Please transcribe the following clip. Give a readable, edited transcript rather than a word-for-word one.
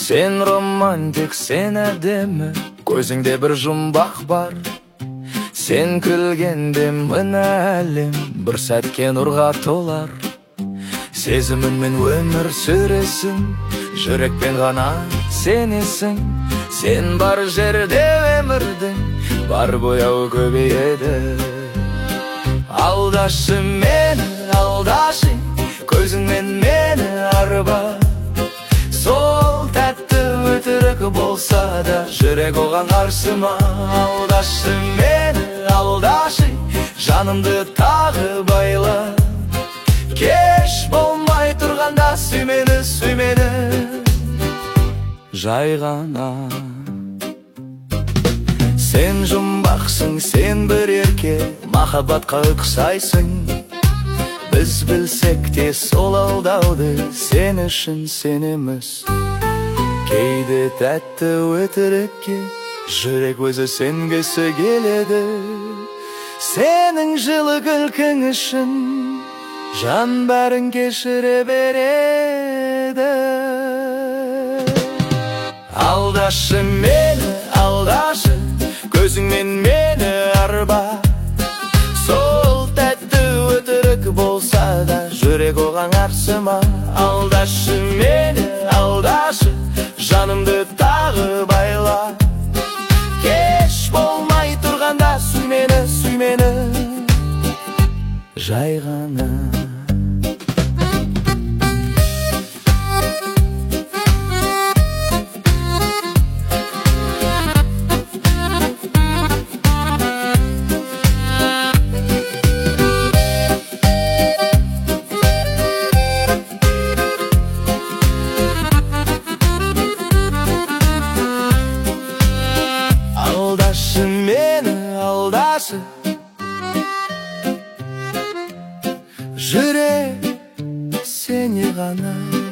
Сен романтик, сен әдемі, көзіңде бір жұмбақ бар. Сен күлгенде мына әлем бір сәтке нұрға толар. Сезіміңмен өмір сүресің, жүрекпен ғана сенесің. Сен бар жерде өмірдің бар бояуы көбейеді. Алдашы мені, алдашы, көзіңмен мені арба. Сол тәтті өтірік болса да жүрек оған қарсы ма? Алдашы мені, алдашы, жанымды тағы байла. Кеш болмай тұрғанда сүй мені, сүй мені жай ғана. Сен жұмбақсың, сен бір ерке, махаббатқа ұқсайсың. Біз білсек те сол алдауды сен үшін сенеміз. Кейде тәтті өтірікке жүрек өзі сенгісі келеді. Сенің жылы күлкің үшін жан бәрін кешіре береді. Алдашы мені, алдашы, көзіңмен мені арба. Сол тәтті өтірік болса да жүрек оған қарсы ма? Алдашы мені, алдашы, жанымды тағы байла. Кеш болмай тұрғанда сүй мені жай ғана. Алдашы мені, алдашы, жүрек сені ғана.